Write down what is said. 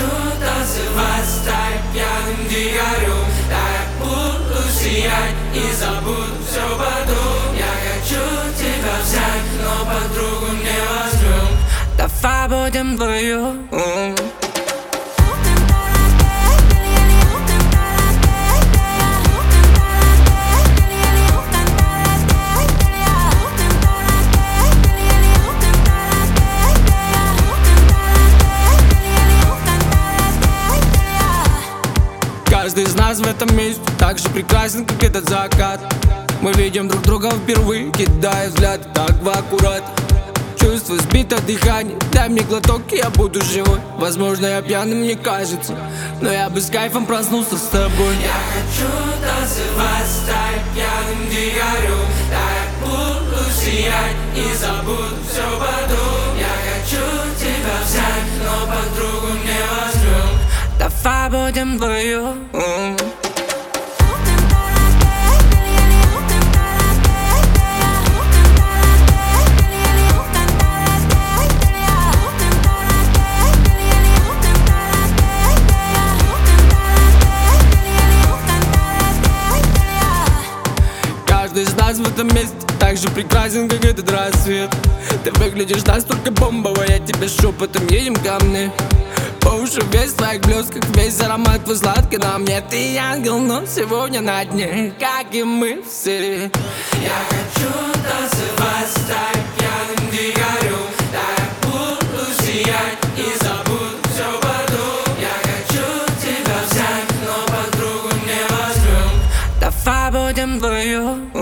хочу танцевать, стать пьяным дикарем. Да я буду сиять и забуду все потом. Я хочу тебя взять, но подругу не возьмем. Давай будем вдвоем. Каждый из нас в этом месте так же прекрасен, как этот закат. Мы видим друг друга впервые, кидая взгляд так в аккурат. Чувство сбито дыхание, дай мне глоток, и я буду живой. Возможно, я пьяным, мне кажется, но я бы с кайфом проснулся с тобой. Я хочу танцевать, стать пьяным дикарем. Да я буду сиять и забуду все потом. Я хочу тебя взять, но подругу не возьмем. Давай будем вдвоем. Каждый из нас в этом месте так же прекрасен, как этот рассвет. Ты выглядишь настолько бомбово, я тебе шепотом едем ко мне. По уши весь в твоих блесках, весь аромат твой сладкий на мне. Ты ангел, но сегодня на дне, как и мы все. Я хочу танцевать, стать пьяным дикарем. Да я буду сиять и забуду все потом. Я хочу тебя взять, но подругу не возьмем. Давай будем вдвоем.